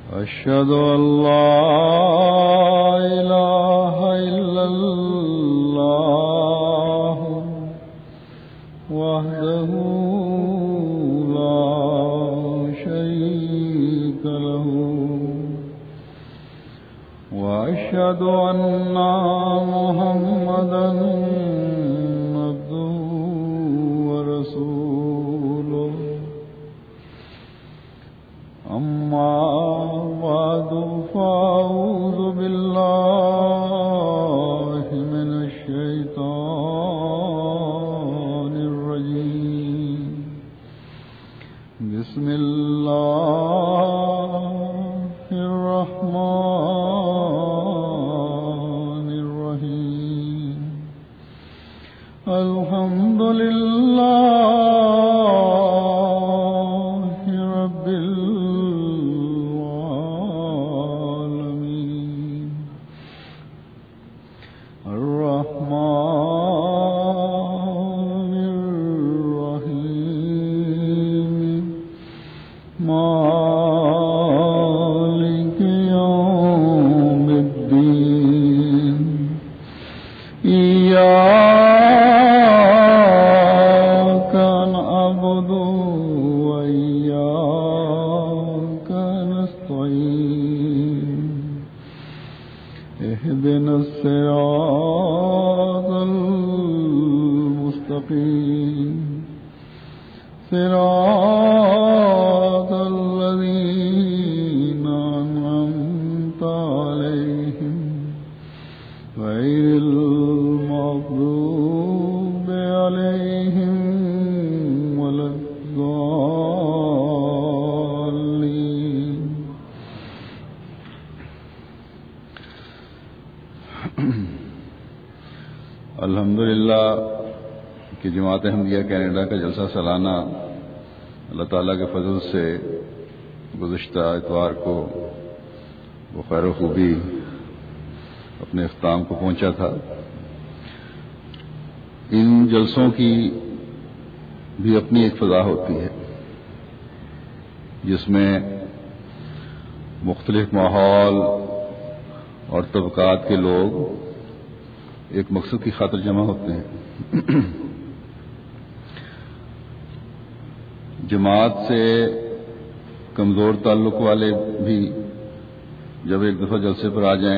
أشهد أن لا إله إلا الله وحده لا شريك له وأشهد أن محمدا عبده ورسوله أما بعد فأعوذ بالله من الشيطان الرجيم بسم الله الرحمن الرحيم الحمد لله رب العالمين الرحمن الرحيم مالك يوم الدين إياك نعبد وإياك نستعين اهدنا الصراط المستقيم صراط الذين أنعمت عليهم غير المغضوب عليهم ولا الضالين الحمدللہ کہ جماعت احمدیہ کینیڈا کا جلسہ سالانہ اللہ تعالیٰ کے فضل سے گزشتہ اتوار کو بخیر و خوبی اپنے اختتام کو پہنچا تھا۔ ان جلسوں کی بھی اپنی ایک فضا ہوتی ہے جس میں مختلف ماحول اور طبقات کے لوگ ایک مقصد کی خاطر جمع ہوتے ہیں۔ جماعت سے کمزور تعلق والے بھی جب ایک دفعہ جلسے پر آ جائیں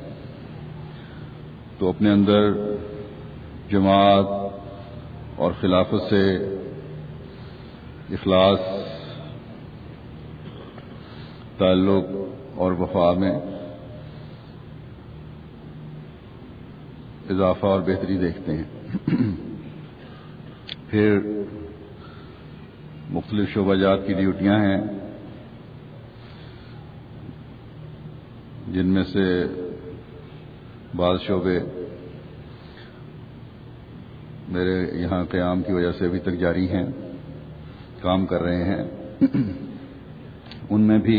تو اپنے اندر جماعت اور خلافت سے اخلاص، تعلق اور وفا میں اضافہ اور بہتری دیکھتے ہیں۔ پھر مختلف شعبہ جات کی ڈیوٹیاں ہیں جن میں سے بعض شعبے میرے یہاں قیام کی وجہ سے ابھی تک جاری ہیں، کام کر رہے ہیں۔ ان میں بھی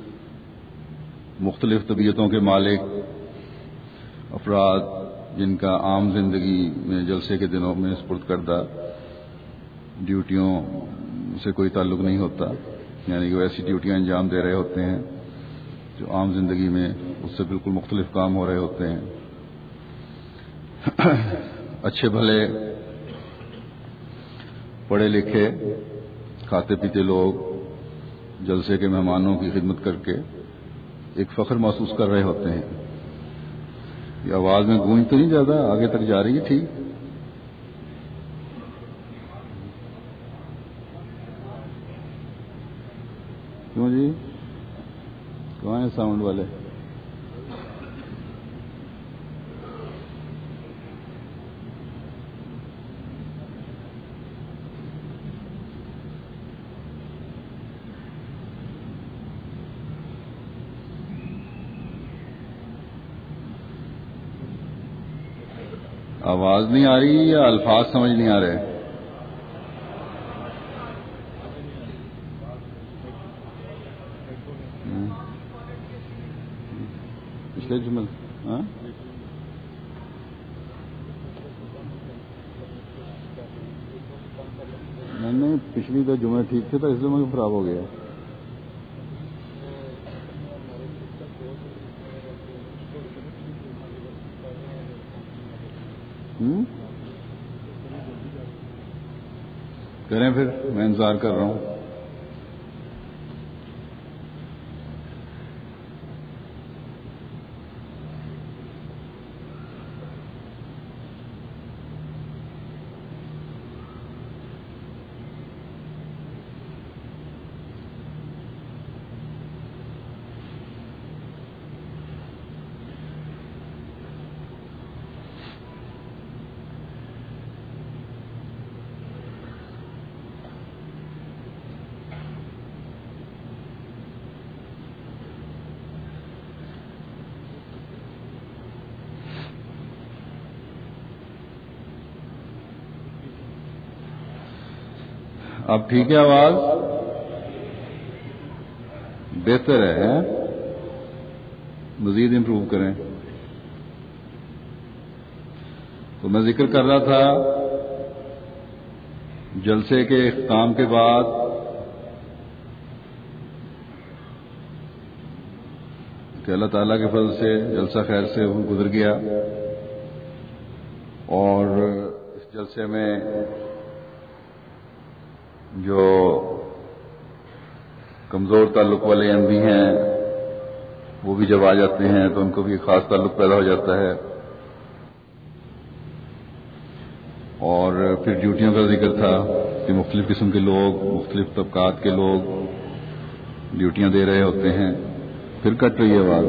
مختلف طبیعتوں کے مالک افراد جن کا عام زندگی میں جلسے کے دنوں میں سپرد کردہ ڈیوٹیوں سے کوئی تعلق نہیں ہوتا، یعنی کہ وہ ایسی ڈیوٹیاں انجام دے رہے ہوتے ہیں جو عام زندگی میں اس سے بالکل مختلف کام ہو رہے ہوتے ہیں۔ اچھے بھلے پڑھے لکھے کھاتے پیتے لوگ جلسے کے مہمانوں کی خدمت کر کے ایک فخر محسوس کر رہے ہوتے ہیں۔ یہ آواز میں گونج تو نہیں زیادہ آگے تک جا رہی ہے؟ ٹھیک، کیوں جی؟ کہاں ہیں ساؤنڈ والے؟ آواز نہیں آ رہی یا الفاظ سمجھ نہیں آ رہے؟ پچھلے جمل نہیں، پچھلی تو جمعہ ٹھیک تھے تو اس جمعہ خراب ہو گیا۔ کریں پھر، میں انتظار کر رہا ہوں. اب ٹھیک ہے؟ آواز بہتر ہے؟ مزید امپروو کریں. تو میں ذکر کر رہا تھا جلسے کے اختتام کے بعد کہ اللہ تعالیٰ کے فضل سے جلسہ خیر سے گزر گیا، اور اس جلسے میں جو کمزور تعلق والے احمدی ہیں وہ بھی جب آ جاتے ہیں تو ان کو بھی ایک خاص تعلق پیدا ہو جاتا ہے. اور پھر ڈیوٹیوں کا ذکر تھا کہ مختلف قسم کے لوگ، مختلف طبقات کے لوگ ڈیوٹیاں دے رہے ہوتے ہیں. پھر کٹ رہی ہے آواز.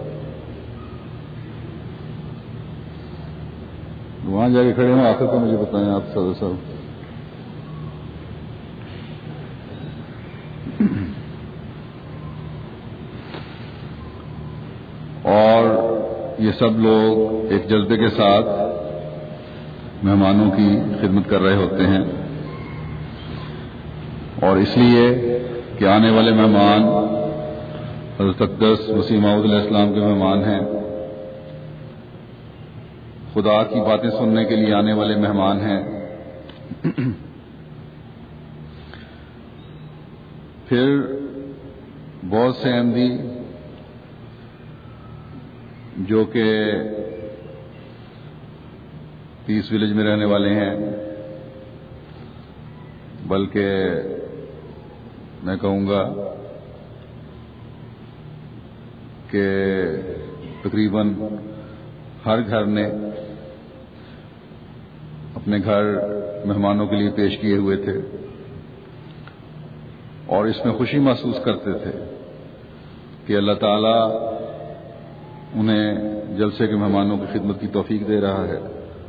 وہاں جا کے کھڑے ہوں، آخر کو مجھے بتائیں آپ صاحب. اور یہ سب لوگ ایک جذبے کے ساتھ مہمانوں کی خدمت کر رہے ہوتے ہیں، اور اس لیے کہ آنے والے مہمان حضرت اقدس مسیح موعود علیہ السلام کے مہمان ہیں، خدا کی باتیں سننے کے لیے آنے والے مہمان ہیں. پھر بہت سے احمدی جو کہ پیس ولیج میں رہنے والے ہیں، بلکہ میں کہوں گا کہ تقریباً ہر گھر نے اپنے گھر مہمانوں کے لیے پیش کیے ہوئے تھے، اور اس میں خوشی محسوس کرتے تھے کہ اللہ تعالیٰ انہیں جلسے کے مہمانوں کی خدمت کی توفیق دے رہا ہے.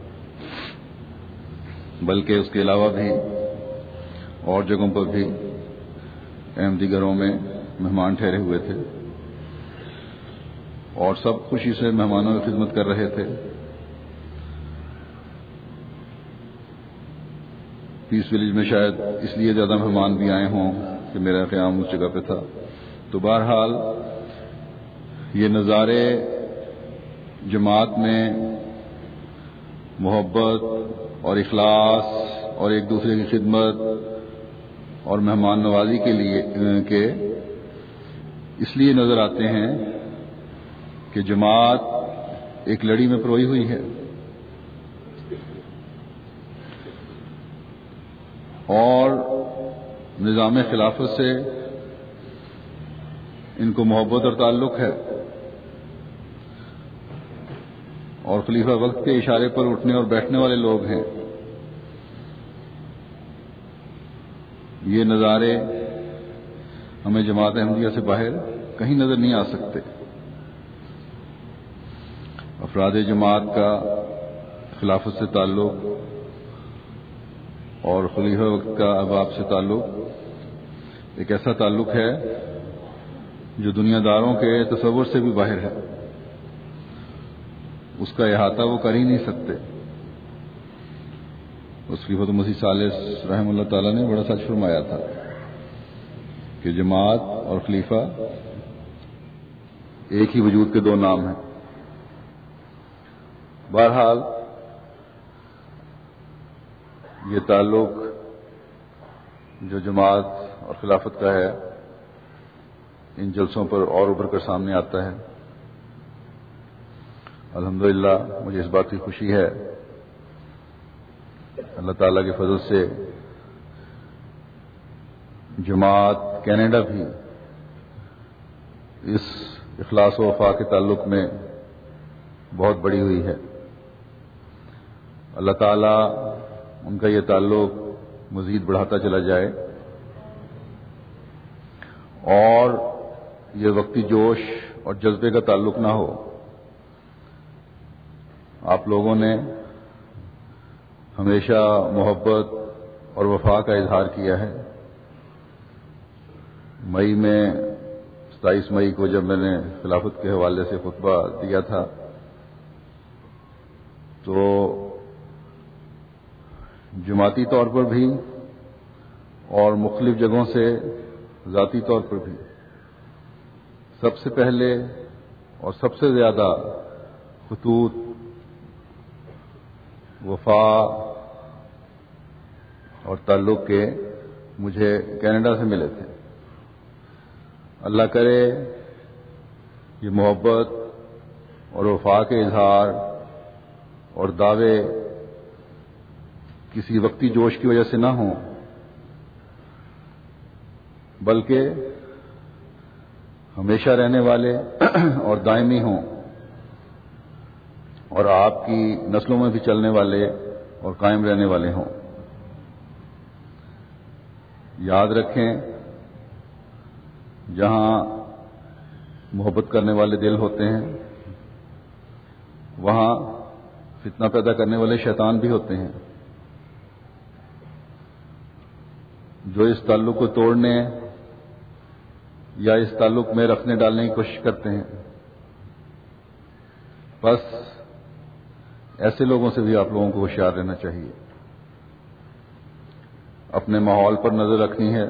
بلکہ اس کے علاوہ بھی اور جگہوں پر بھی احمدی گھروں میں مہمان ٹھہرے ہوئے تھے، اور سب خوشی سے مہمانوں کی خدمت کر رہے تھے. پیس ولیج میں شاید اس لیے زیادہ مہمان بھی آئے ہوں کہ میرا قیام اس جگہ پہ تھا. تو بہرحال یہ نظارے جماعت میں محبت اور اخلاص اور ایک دوسرے کی خدمت اور مہمان نوازی کے لیے کہ اس لیے نظر آتے ہیں کہ جماعت ایک لڑی میں پروئی ہوئی ہے، اور نظام خلافت سے ان کو محبت اور تعلق ہے، اور خلیفہ وقت کے اشارے پر اٹھنے اور بیٹھنے والے لوگ ہیں. یہ نظارے ہمیں جماعت احمدیہ سے باہر کہیں نظر نہیں آ سکتے. افراد جماعت کا خلافت سے تعلق اور خلیفہ وقت کا احباب سے تعلق ایک ایسا تعلق ہے جو دنیا داروں کے تصور سے بھی باہر ہے. اس کا احاطہ وہ کر ہی نہیں سکتے. اس خلیفۃ مسیح ثالث رحمہ اللہ تعالیٰ نے بڑا سچ فرمایا تھا کہ جماعت اور خلیفہ ایک ہی وجود کے دو نام ہیں. بہرحال یہ تعلق جو جماعت اور خلافت کا ہے ان جلسوں پر اور ابھر کر سامنے آتا ہے. الحمدللہ مجھے اس بات کی خوشی ہے اللہ تعالیٰ کے فضل سے جماعت کینیڈا بھی اس اخلاص و وفا کے تعلق میں بہت بڑی ہوئی ہے. اللہ تعالیٰ ان کا یہ تعلق مزید بڑھاتا چلا جائے اور یہ وقتی جوش اور جذبے کا تعلق نہ ہو. آپ لوگوں نے ہمیشہ محبت اور وفا کا اظہار کیا ہے. مئی میں 27 مئی کو جب میں نے خلافت کے حوالے سے خطبہ دیا تھا تو جماعتی طور پر بھی اور مختلف جگہوں سے ذاتی طور پر بھی سب سے پہلے اور سب سے زیادہ خطوط وفا اور تعلق کے مجھے کینیڈا سے ملے تھے. اللہ کرے یہ محبت اور وفا کے اظہار اور دعوے کسی وقتی جوش کی وجہ سے نہ ہوں بلکہ ہمیشہ رہنے والے اور دائمی ہوں اور آپ کی نسلوں میں بھی چلنے والے اور قائم رہنے والے ہوں. یاد رکھیں جہاں محبت کرنے والے دل ہوتے ہیں وہاں فتنہ پیدا کرنے والے شیطان بھی ہوتے ہیں جو اس تعلق کو توڑنے یا اس تعلق میں رکھنے ڈالنے کی کوشش کرتے ہیں. بس ایسے لوگوں سے بھی آپ لوگوں کو ہوشیار رہنا چاہیے. اپنے ماحول پر نظر رکھنی ہے.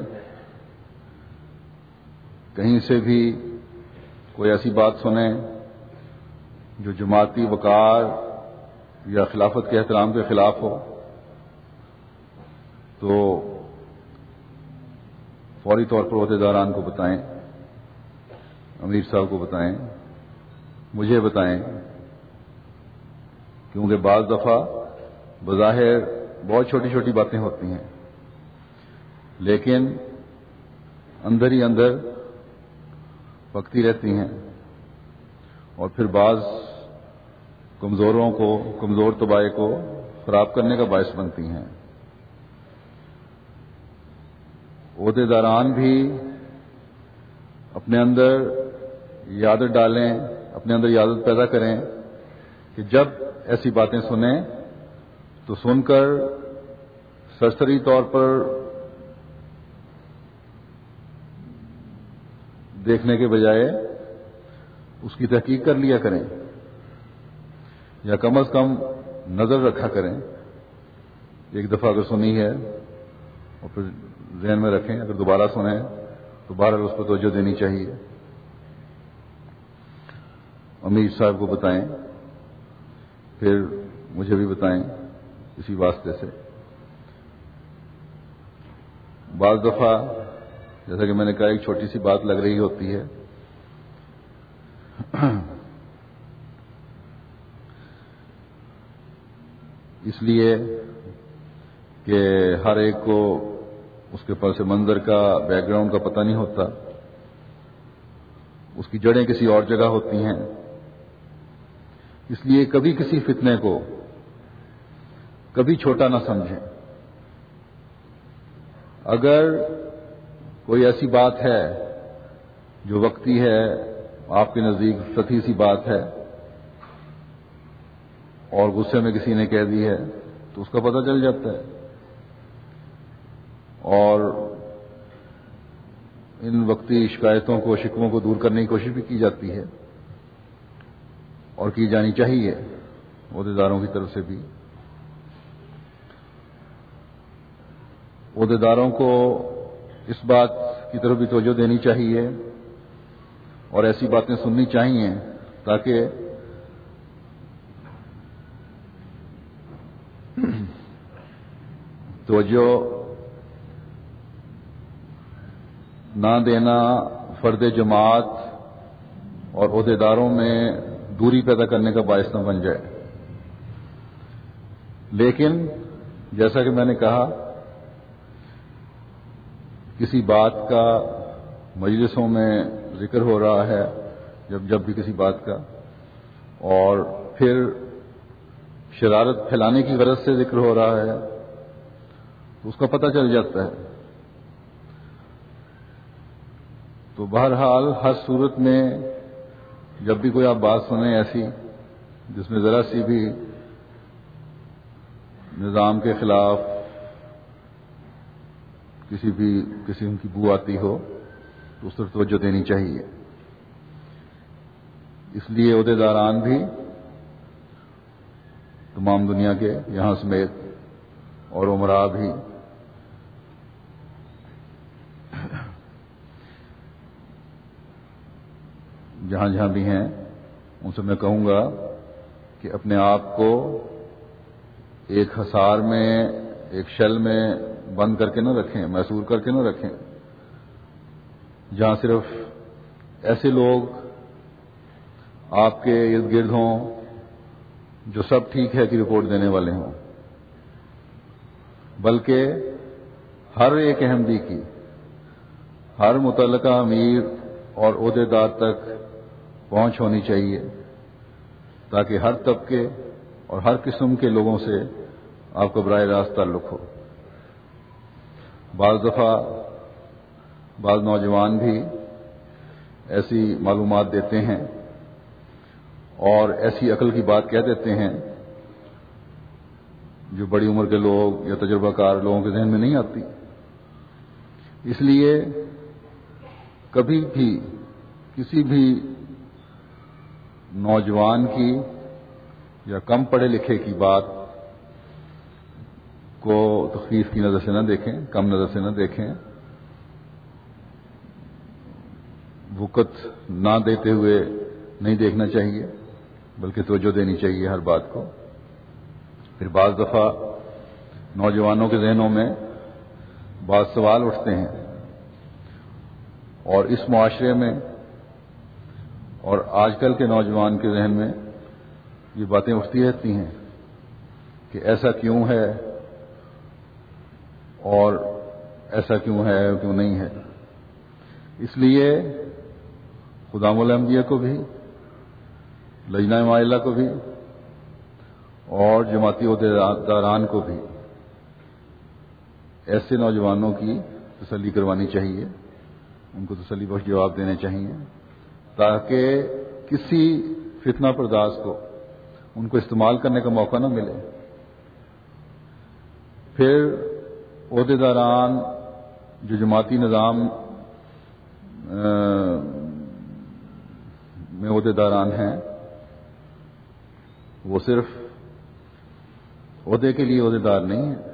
کہیں سے بھی کوئی ایسی بات سنیں جو جماعتی وقار یا خلافت کے احترام کے خلاف ہو تو فوری طور پر عہدیداران کو بتائیں, امیر صاحب کو بتائیں, مجھے بتائیں, کیونکہ بعض دفعہ بظاہر بہت چھوٹی چھوٹی باتیں ہوتی ہیں لیکن اندر ہی اندر پکتی رہتی ہیں اور پھر بعض کمزوروں کو, کمزور طبائع کو خراب کرنے کا باعث بنتی ہیں. عہدیداران بھی اپنے اندر یہ عادت ڈالیں, اپنے اندر یہ عادت پیدا کریں کہ جب ایسی باتیں سنیں تو سن کر سرسری طور پر دیکھنے کے بجائے اس کی تحقیق کر لیا کریں یا کم از کم نظر رکھا کریں. ایک دفعہ اگر سنی ہے اور پھر ذہن میں رکھیں, اگر دوبارہ سنیں تو بہرحال اس پر توجہ دینی چاہیے. امیر صاحب کو بتائیں, پھر مجھے بھی بتائیں اسی واسطے سے. بعض دفعہ جیسا کہ میں نے کہا ایک چھوٹی سی بات لگ رہی ہوتی ہے اس لیے کہ ہر ایک کو اس کے پس منظر کا, بیک گراؤنڈ کا پتہ نہیں ہوتا, اس کی جڑیں کسی اور جگہ ہوتی ہیں. اس لیے کبھی کسی فتنے کو کبھی چھوٹا نہ سمجھیں. اگر کوئی ایسی بات ہے جو وقتی ہے, آپ کے نزدیک سطحی سی بات ہے اور غصے میں کسی نے کہہ دی ہے تو اس کا پتہ چل جاتا ہے اور ان وقتی شکایتوں کو, شکووں کو دور کرنے کی کوشش بھی کی جاتی ہے اور کی جانی چاہیے عہدیداروں کی طرف سے بھی. عہدیداروں کو اس بات کی طرف بھی توجہ دینی چاہیے اور ایسی باتیں سننی چاہیے تاکہ توجہ نہ دینا فرد جماعت اور عہدیداروں میں دوری پیدا کرنے کا باعث نہ بن جائے. لیکن جیسا کہ میں نے کہا، کسی بات کا مجلسوں میں ذکر ہو رہا ہے، جب بھی کسی بات کا، اور پھر شرارت پھیلانے کی غرض سے ذکر ہو رہا ہے تو اس کا پتہ چل جاتا ہے۔ تو بہرحال ہر صورت میں جب بھی کوئی آپ بات سنیں ایسی جس میں ذرا سی بھی نظام کے خلاف کسی بھی قسم کی بو آتی ہو تو اس پر توجہ دینی چاہیے۔ اس لیے عہدیداران بھی تمام دنیا کے یہاں سمیت اور عمراء بھی جہاں جہاں بھی ہیں ان سے میں کہوں گا کہ اپنے آپ کو ایک حصار میں، ایک شل میں بند کر کے نہ رکھیں، محصور کر کے نہ رکھیں جہاں صرف ایسے لوگ آپ کے ارد گرد ہوں جو سب ٹھیک ہے کی رپورٹ دینے والے ہوں، بلکہ ہر ایک احمدی کی، ہر متعلقہ امیر اور عہدیدار تک پہنچ ہونی چاہیے تاکہ ہر طبقے اور ہر قسم کے لوگوں سے آپ کا براہ راست تعلق ہو۔ بعض دفعہ بعض نوجوان بھی ایسی معلومات دیتے ہیں اور ایسی عقل کی بات کہہ دیتے ہیں جو بڑی عمر کے لوگ یا تجربہ کار لوگوں کے ذہن میں نہیں آتی۔ اس لیے کبھی بھی کسی بھی نوجوان کی یا کم پڑھے لکھے کی بات کو تخفیف کی نظر سے نہ دیکھیں، کم نظر سے نہ دیکھیں، وقت نہ دیتے ہوئے نہیں دیکھنا چاہیے بلکہ توجہ دینی چاہیے ہر بات کو۔ پھر بعض دفعہ نوجوانوں کے ذہنوں میں بعض سوال اٹھتے ہیں اور اس معاشرے میں اور آج کل کے نوجوان کے ذہن میں یہ باتیں اٹھتی رہتی ہیں کہ ایسا کیوں ہے اور ایسا کیوں ہے کیوں نہیں ہے۔ اس لیے خدام الانبیاء کو بھی، لجنہ معلہ کو بھی اور جماعتی عہدیداران کو بھی ایسے نوجوانوں کی تسلی کروانی چاہیے، ان کو تسلی بخش جواب دینے چاہیے تاکہ کسی فتنہ پرداز کو ان کو استعمال کرنے کا موقع نہ ملے۔ پھر عہدیداران جو جماعتی نظام میں عہدیداران ہیں وہ صرف عہدے کے لیے عہدیدار نہیں ہیں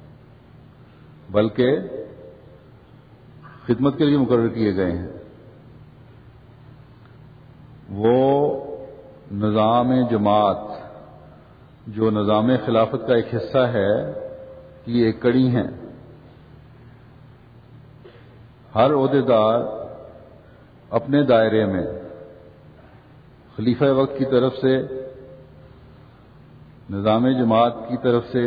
بلکہ خدمت کے لیے مقرر کیے گئے ہیں۔ وہ نظام جماعت جو نظام خلافت کا ایک حصہ ہے کی ایک کڑی ہیں۔ ہر عہدیدار اپنے دائرے میں خلیفہ وقت کی طرف سے، نظام جماعت کی طرف سے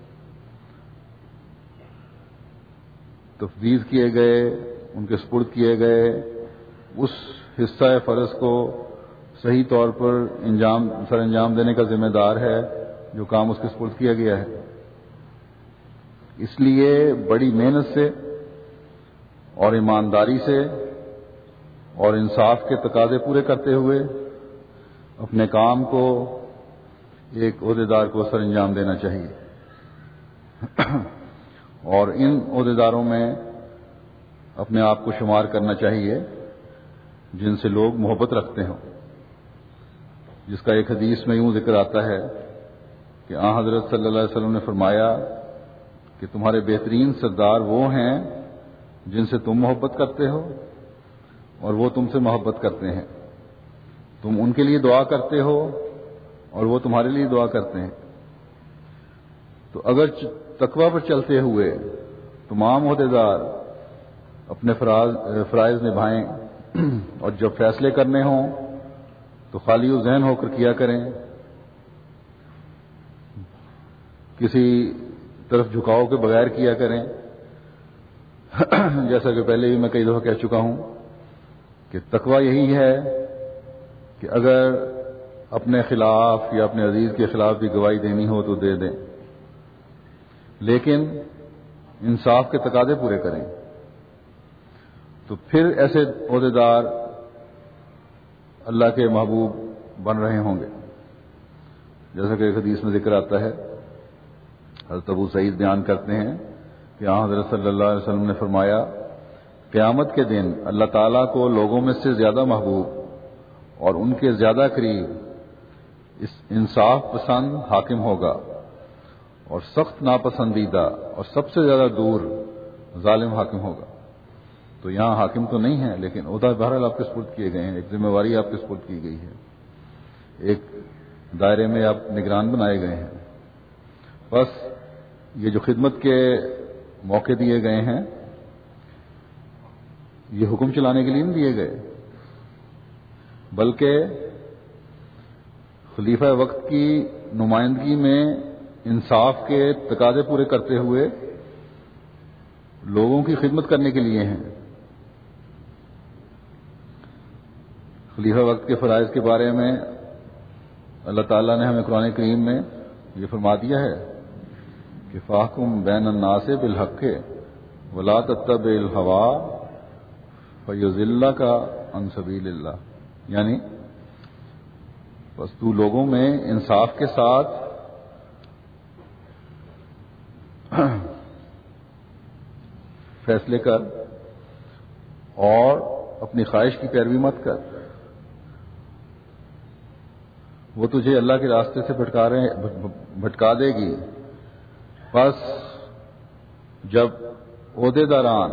تفویض کیے گئے، ان کے سپرد کیے گئے اس حصہ فرض کو صحیح طور پر سر انجام دینے کا ذمہ دار ہے جو کام اس کے سپرد کیا گیا ہے۔ اس لیے بڑی محنت سے اور ایمانداری سے اور انصاف کے تقاضے پورے کرتے ہوئے اپنے کام کو ایک عہدیدار کو سر انجام دینا چاہیے اور ان عہدیداروں میں اپنے آپ کو شمار کرنا چاہیے جن سے لوگ محبت رکھتے ہوں، جس کا ایک حدیث میں یوں ذکر آتا ہے کہ آن حضرت صلی اللہ علیہ وسلم نے فرمایا کہ تمہارے بہترین سردار وہ ہیں جن سے تم محبت کرتے ہو اور وہ تم سے محبت کرتے ہیں، تم ان کے لیے دعا کرتے ہو اور وہ تمہارے لیے دعا کرتے ہیں۔ تو اگر تقوی پر چلتے ہوئے تمام عہدیدار اپنے فرائض نبھائیں اور جب فیصلے کرنے ہوں تو خالی ذہن ہو کر کیا کریں، کسی طرف جھکاؤ کے بغیر کیا کریں. جیسا کہ پہلے بھی میں کئی دفعہ کہہ چکا ہوں کہ تقویٰ یہی ہے کہ اگر اپنے خلاف یا اپنے عزیز کے خلاف بھی گواہی دینی ہو تو دے دیں، لیکن انصاف کے تقاضے پورے کریں. تو پھر ایسے عہدیدار اللہ کے محبوب بن رہے ہوں گے. جیسا کہ ایک حدیث میں ذکر آتا ہے، حضرت ابو سعید بیان کرتے ہیں کہ حضرت صلی اللہ علیہ وسلم نے فرمایا، قیامت کے دن اللہ تعالیٰ کو لوگوں میں سے زیادہ محبوب اور ان کے زیادہ قریب اس انصاف پسند حاکم ہوگا، اور سخت ناپسندیدہ اور سب سے زیادہ دور ظالم حاکم ہوگا. تو یہاں حاکم تو نہیں ہے، لیکن عہدہ بہرحال آپ کے سپرد کیے گئے ہیں، ایک ذمہ داری آپ کے سپرد کی گئی ہے، ایک دائرے میں آپ نگران بنائے گئے ہیں. بس یہ جو خدمت کے موقع دیے گئے ہیں یہ حکم چلانے کے لیے نہیں دیے گئے، بلکہ خلیفہ وقت کی نمائندگی میں انصاف کے تقاضے پورے کرتے ہوئے لوگوں کی خدمت کرنے کے لیے ہیں. خلیفہ وقت کے فرائض کے بارے میں اللہ تعالیٰ نے ہمیں قرآن کریم میں یہ فرما دیا ہے کہ فاحکم بین الناس بالحق ولا تتبع الہویٰ فیضلک عن سبیل اللہ. یعنی بس تو لوگوں میں انصاف کے ساتھ فیصلے کر اور اپنی خواہش کی پیروی مت کر، وہ تجھے اللہ کے راستے سے بھٹکا دے گی. بس جب عہدے داران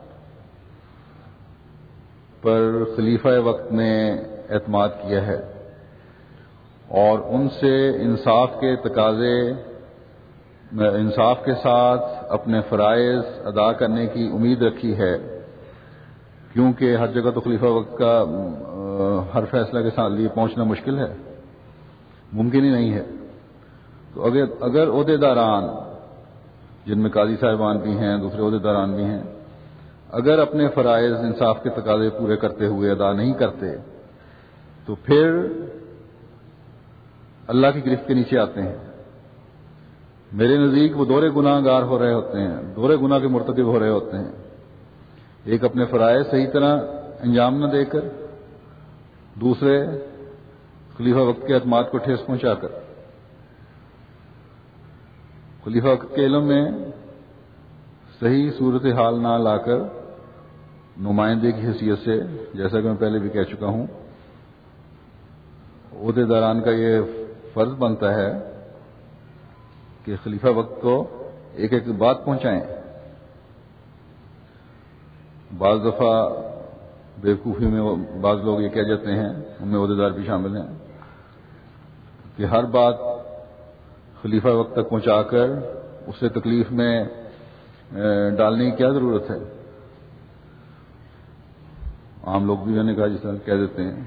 پر خلیفہ وقت نے اعتماد کیا ہے اور ان سے انصاف کے تقاضے، انصاف کے ساتھ اپنے فرائض ادا کرنے کی امید رکھی ہے، کیونکہ ہر جگہ تو خلیفہ وقت کا ہر فیصلہ کے ساتھ لیے پہنچنا مشکل ہے، ممکن ہی نہیں ہے. تو اگر عہدے داران جن میں قاضی صاحبان بھی ہیں، دوسرے عہدے داران بھی ہیں، اگر اپنے فرائض انصاف کے تقاضے پورے کرتے ہوئے ادا نہیں کرتے تو پھر اللہ کی گرفت کے نیچے آتے ہیں. میرے نزدیک وہ دورے گناہ گار ہو رہے ہوتے ہیں، دورے گناہ کے مرتکب ہو رہے ہوتے ہیں. ایک اپنے فرائض صحیح طرح انجام نہ دے کر، دوسرے خلیفہ وقت کے اعتماد کو ٹھیس پہنچا کر. خلیفہ وقت کے علم میں صحیح صورتحال نہ لا کر نمائندے کی حیثیت سے، جیسا کہ میں پہلے بھی کہہ چکا ہوں، عہدے داران کا یہ فرض بنتا ہے کہ خلیفہ وقت کو ایک ایک بات پہنچائیں. بعض دفعہ بیوقوفی میں بعض لوگ یہ کہہ جاتے ہیں، ان میں عہدیدار بھی شامل ہیں، کہ ہر بات خلیفہ وقت تک پہنچا کر اسے تکلیف میں ڈالنے کی کیا ضرورت ہے. عام لوگ بھی میں نے کہا جس طرح کہہ دیتے ہیں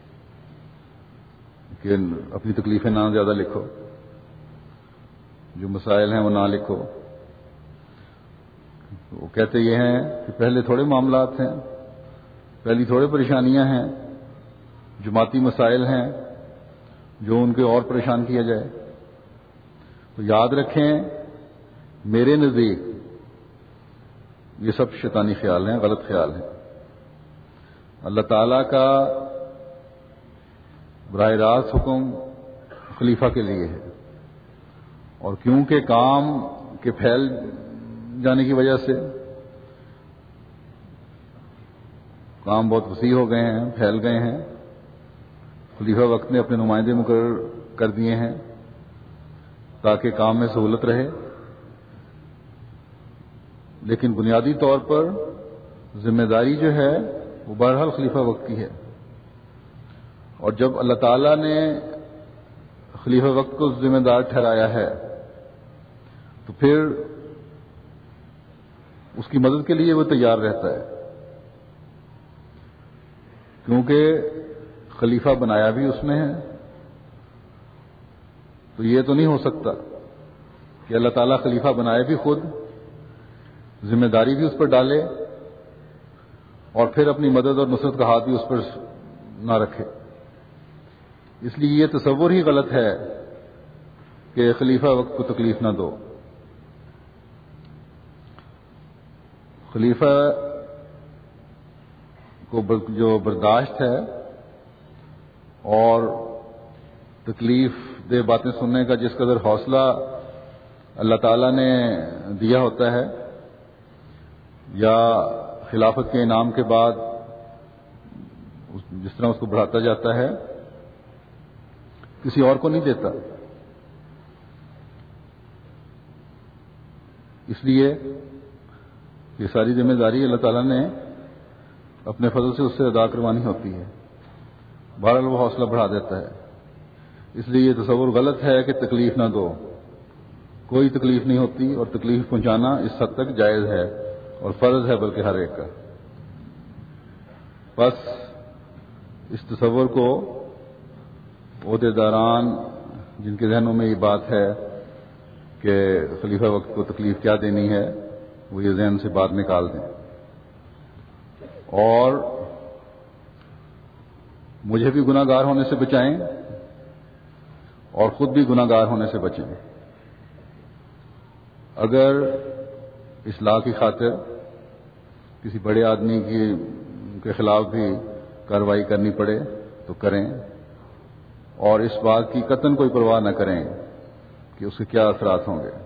کہ اپنی تکلیفیں نہ زیادہ لکھو، جو مسائل ہیں وہ نہ لکھو. وہ کہتے یہ ہیں کہ پہلے تھوڑے معاملات ہیں، پہلی تھوڑے پریشانیاں ہیں، جماعتی مسائل ہیں جو ان کے اور پریشان کیا جائے. تو یاد رکھیں میرے نزدیک یہ سب شیطانی خیال ہیں، غلط خیال ہیں. اللہ تعالیٰ کا براہ راست حکم خلیفہ کے لیے ہے، اور کیونکہ کام کے پھیل جانے کی وجہ سے کام بہت وسیع ہو گئے ہیں، پھیل گئے ہیں، خلیفہ وقت نے اپنے نمائندے مقرر کر دیے ہیں تاکہ کام میں سہولت رہے. لیکن بنیادی طور پر ذمہ داری جو ہے وہ بہرحال خلیفہ وقت کی ہے. اور جب اللہ تعالیٰ نے خلیفہ وقت کو ذمہ دار ٹھہرایا ہے تو پھر اس کی مدد کے لیے وہ تیار رہتا ہے، کیونکہ خلیفہ بنایا بھی اس نے ہے. تو یہ تو نہیں ہو سکتا کہ اللہ تعالیٰ خلیفہ بنائے بھی خود، ذمہ داری بھی اس پر ڈالے، اور پھر اپنی مدد اور نصرت کا ہاتھ بھی اس پر نہ رکھے۔ اس لیے یہ تصور ہی غلط ہے کہ خلیفہ وقت کو تکلیف نہ دو۔ خلیفہ کو جو برداشت ہے اور تکلیف دہ باتیں سننے کا جس قدر حوصلہ اللہ تعالیٰ نے دیا ہوتا ہے، یا خلافت کے انعام کے بعد جس طرح اس کو بڑھاتا جاتا ہے، کسی اور کو نہیں دیتا۔ اس لیے یہ ساری ذمہ داری اللہ تعالیٰ نے اپنے فضل سے اس سے ادا کروانی ہوتی ہے، بہرحال وہ حوصلہ بڑھا دیتا ہے۔ اس لیے یہ تصور غلط ہے کہ تکلیف نہ دو، کوئی تکلیف نہیں ہوتی، اور تکلیف پہنچانا اس حد تک جائز ہے اور فرض ہے بلکہ ہر ایک کا۔ بس اس تصور کو عہدے داران جن کے ذہنوں میں یہ بات ہے کہ خلیفہ وقت کو تکلیف کیا دینی ہے، وہ یہ ذہن سے بات نکال دیں، اور مجھے بھی گناہ گار ہونے سے بچائیں اور خود بھی گناہ گار ہونے سے بچیں۔ اگر اصلاح کی خاطر کسی بڑے آدمی کے خلاف بھی کارروائی کرنی پڑے تو کریں، اور اس بات کی قطعاً کوئی پرواہ نہ کریں کہ اس کے کیا اثرات ہوں گے۔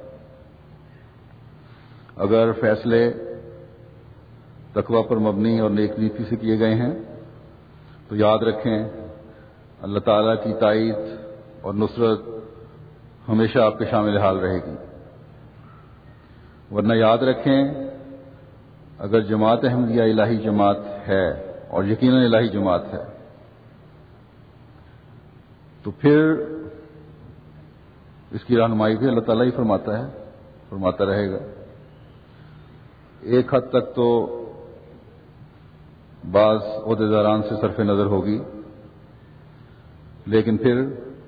اگر فیصلے تقوی پر مبنی اور نیک نیتی سے کیے گئے ہیں تو یاد رکھیں اللہ تعالیٰ کی تائید اور نصرت ہمیشہ آپ کے شامل حال رہے گی۔ ورنہ یاد رکھیں اگر جماعت احمدیہ الہی جماعت ہے، اور یقیناً الہی جماعت ہے، تو پھر اس کی رہنمائی بھی اللہ تعالیٰ ہی فرماتا رہے گا۔ ایک حد تک تو بعض عہدیداران سے صرف نظر ہوگی، لیکن پھر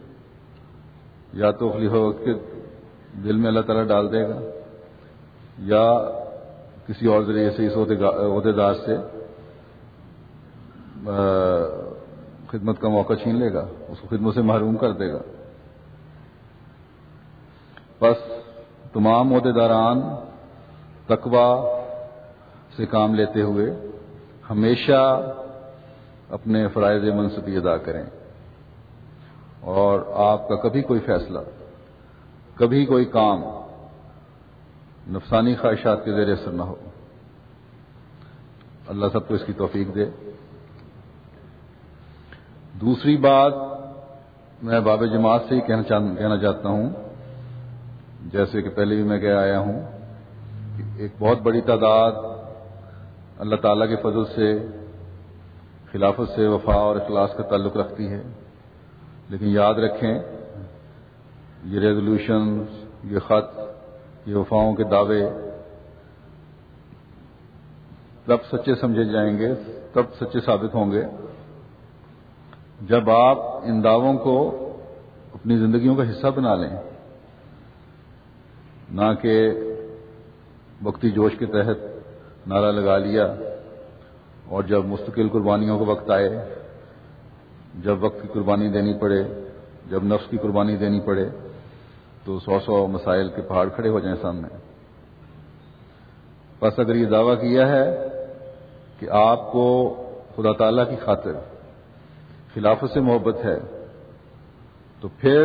یا تو خلیفہ وقت کے دل میں اللہ تعالیٰ ڈال دے گا، یا کسی اور ذریعے سے اس عہدیدار سے خدمت کا موقع چھین لے گا، اس کو خدمت سے محروم کر دے گا۔ بس تمام عہدیداران تقوی سے کام لیتے ہوئے ہمیشہ اپنے فرائض منصبی ادا کریں، اور آپ کا کبھی کوئی فیصلہ، کبھی کوئی کام نفسانی خواہشات کے زیر اثر نہ ہو۔ اللہ سب کو اس کی توفیق دے۔ دوسری بات میں باب جماعت سے ہی کہنا چاہتا ہوں، جیسے کہ پہلے بھی میں کہہ آیا ہوں کہ ایک بہت بڑی تعداد اللہ تعالیٰ کے فضل سے خلافت سے وفا اور اخلاص کا تعلق رکھتی ہے، لیکن یاد رکھیں یہ ریزولوشن، یہ خط، یہ وفاؤں کے دعوے تب سچے سمجھے جائیں گے، تب سچے ثابت ہوں گے جب آپ ان دعووں کو اپنی زندگیوں کا حصہ بنا لیں، نہ کہ وقتی جوش کے تحت نعرہ لگا لیا، اور جب مستقل قربانیوں کا وقت آئے، جب وقت کی قربانی دینی پڑے، جب نفس کی قربانی دینی پڑے، تو 100 مسائل کے پہاڑ کھڑے ہو جائیں سامنے۔ بس اگر یہ دعویٰ کیا ہے کہ آپ کو خدا تعالیٰ کی خاطر خلافت سے محبت ہے، تو پھر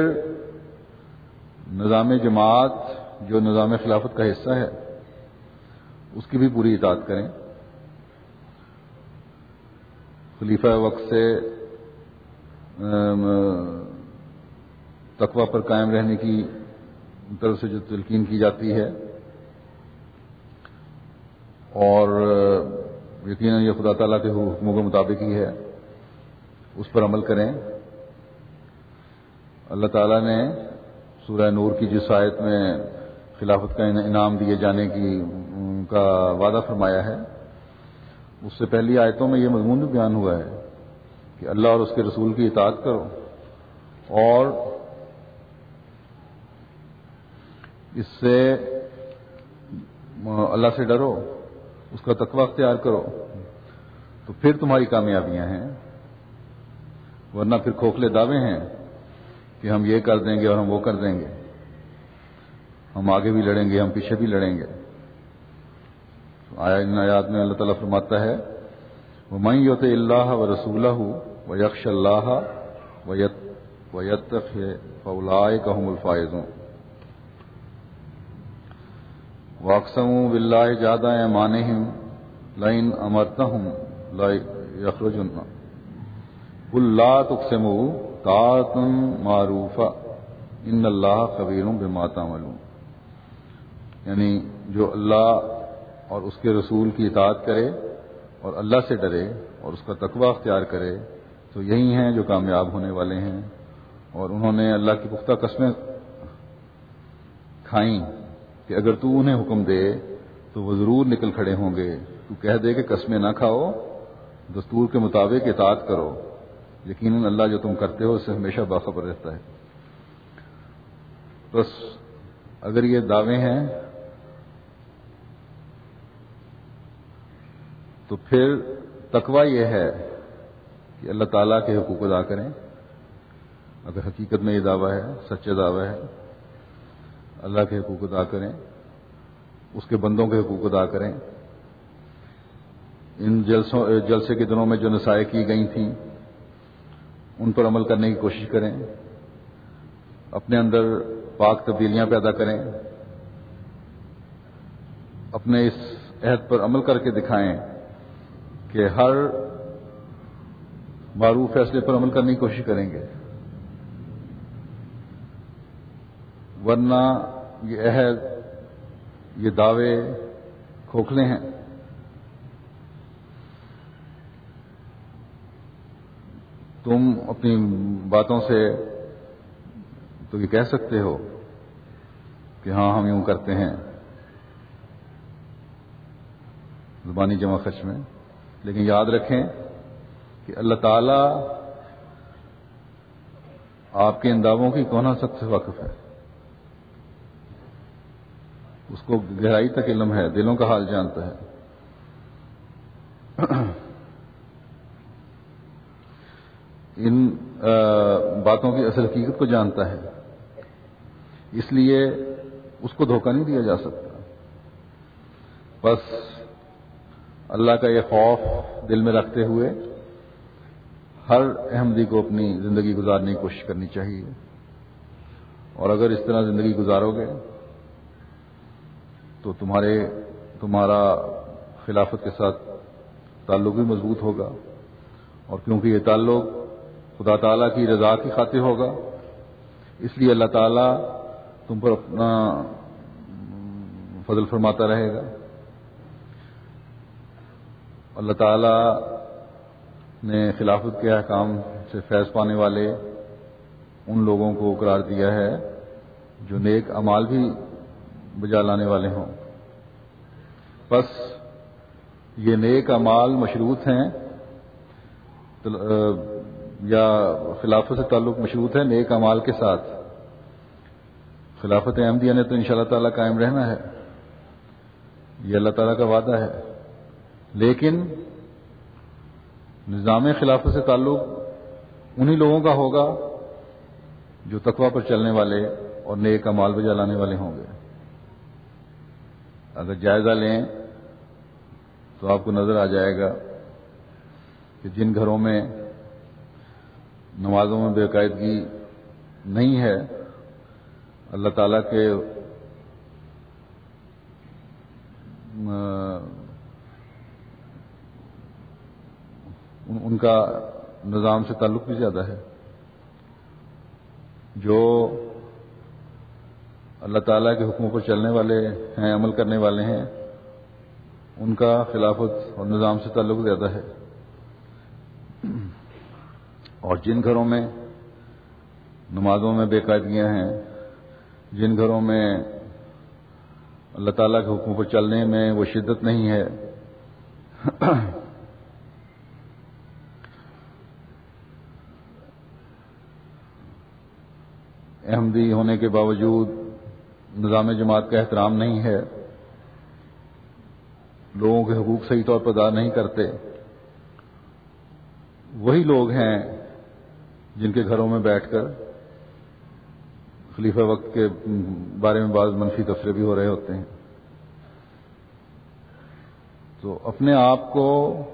نظام جماعت جو نظام خلافت کا حصہ ہے اس کی بھی پوری اطاعت کریں۔ خلیفہ وقت سے تقوی پر قائم رہنے کی طرف سے جو تلقین کی جاتی ہے، اور یقیناً یہ خدا تعالیٰ کے حکموں کے مطابق ہی ہے، اس پر عمل کریں۔ اللہ تعالیٰ نے سورہ نور کی جس آیت میں خلافت کا انعام دیے جانے کا وعدہ فرمایا ہے، اس سے پہلی آیتوں میں یہ مضمون بھی بیان ہوا ہے کہ اللہ اور اس کے رسول کی اطاعت کرو، اور اس سے اللہ سے ڈرو، اس کا تقوی اختیار کرو، تو پھر تمہاری کامیابیاں ہیں. ورنہ پھر کھوکھلے دعوے ہیں کہ ہم یہ کر دیں گے اور ہم وہ کر دیں گے، ہم آگے بھی لڑیں گے، ہم پیچھے بھی لڑیں گے. ان آیات میں اللہ تعالیٰ فرماتا ہے وَمَن يُطِعِ اللَّهَ وَرَسُولَهُ وَيَخْشَ اللَّهَ وَيَتَّقِ فَأُولَٰئِكَ هُمُ الْفَائِزُونَ. وَأَقْسَمُوا بِاللَّهِ جَهْدَ أَيْمَانِهِمْ لَئِنْ أَمَرْتَهُمْ لَيَخْرُجُنَّ قُل لَّا تُقْسِمُوا طَاعَةٌ مَّعْرُوفَةٌ إِنَّ اللَّهَ خَبِيرٌ بِمَا تَعْمَلُونَ. یعنی جو اللہ اور اس کے رسول کی اطاعت کرے اور اللہ سے ڈرے اور اس کا تقوی اختیار کرے تو یہی ہیں جو کامیاب ہونے والے ہیں. اور انہوں نے اللہ کی پختہ قسمیں کھائیں کہ اگر تو انہیں حکم دے تو وہ ضرور نکل کھڑے ہوں گے. تو کہہ دے کہ قسمیں نہ کھاؤ، دستور کے مطابق اطاعت کرو، یقیناً اللہ جو تم کرتے ہو اس سے ہمیشہ باخبر رہتا ہے. بس اگر یہ دعوے ہیں تو پھر تقوی یہ ہے کہ اللہ تعالیٰ کے حقوق ادا کریں. اگر حقیقت میں یہ دعویٰ ہے، سچا دعویٰ ہے، اللہ کے حقوق ادا کریں، اس کے بندوں کے حقوق ادا کریں. ان جلسے کے دنوں میں جو نصائح کی گئی تھیں ان پر عمل کرنے کی کوشش کریں، اپنے اندر پاک تبدیلیاں پیدا کریں، اپنے اس عہد پر عمل کر کے دکھائیں کہ ہر معروف فیصلے پر عمل کرنے کی کوشش کریں گے. ورنہ یہ عہد، یہ دعوے کھوکھلے ہیں. تم اپنی باتوں سے تو یہ کہہ سکتے ہو کہ ہاں ہم یوں کرتے ہیں، زبانی جمع خرچ میں، لیکن یاد رکھیں کہ اللہ تعالیٰ آپ کے ان دعووں کی کونا سخت سے واقف ہے. اس کو گہرائی تک علم ہے، دلوں کا حال جانتا ہے. ان باتوں کی اصل حقیقت کو جانتا ہے، اس لیے اس کو دھوکہ نہیں دیا جا سکتا. بس اللہ کا یہ خوف دل میں رکھتے ہوئے ہر احمدی کو اپنی زندگی گزارنے کی کوشش کرنی چاہیے. اور اگر اس طرح زندگی گزارو گے تو تمہارا خلافت کے ساتھ تعلق بھی مضبوط ہوگا. اور کیونکہ یہ تعلق خدا تعالیٰ کی رضا کی خاطر ہوگا، اس لیے اللہ تعالیٰ تم پر اپنا فضل فرماتا رہے گا. اللہ تعالیٰ نے خلافت کے احکام سے فیض پانے والے ان لوگوں کو قرار دیا ہے جو نیک اعمال بھی بجا لانے والے ہوں. بس یہ نیک اعمال مشروط ہیں یا خلافت سے تعلق مشروط ہے نیک اعمال کے ساتھ. خلافت احمدیہ نے تو انشاءاللہ تعالیٰ قائم رہنا ہے، یہ اللہ تعالیٰ کا وعدہ ہے. لیکن نظام خلافت سے تعلق انہی لوگوں کا ہوگا جو تقوی پر چلنے والے اور نیک اعمال بجا لانے والے ہوں گے. اگر جائزہ لیں تو آپ کو نظر آ جائے گا کہ جن گھروں میں نمازوں میں بے قاعدگی نہیں ہے، اللہ تعالیٰ کے ان کا نظام سے تعلق بھی زیادہ ہے. جو اللہ تعالیٰ کے حکموں پر چلنے والے ہیں، عمل کرنے والے ہیں، ان کا خلافت اور نظام سے تعلق زیادہ ہے. اور جن گھروں میں نمازوں میں بے قاعدگیاں ہیں، جن گھروں میں اللہ تعالیٰ کے حکموں پر چلنے میں وہ شدت نہیں ہے، احمدی ہونے کے باوجود نظام جماعت کا احترام نہیں ہے، لوگوں کے حقوق صحیح طور پر ادا نہیں کرتے، وہی لوگ ہیں جن کے گھروں میں بیٹھ کر خلیفہ وقت کے بارے میں بعض منفی تبصرے بھی ہو رہے ہوتے ہیں۔ تو اپنے آپ کو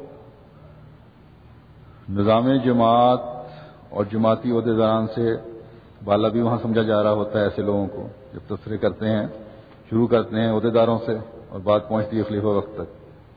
نظام جماعت اور جماعتی عہدیداران سے بالا بھی وہاں سمجھا جا رہا ہوتا ہے ایسے لوگوں کو، جب تبصرے کرتے ہیں شروع کرتے ہیں عہدیداروں سے اور بات پہنچتی ہے خلیفہ وقت تک۔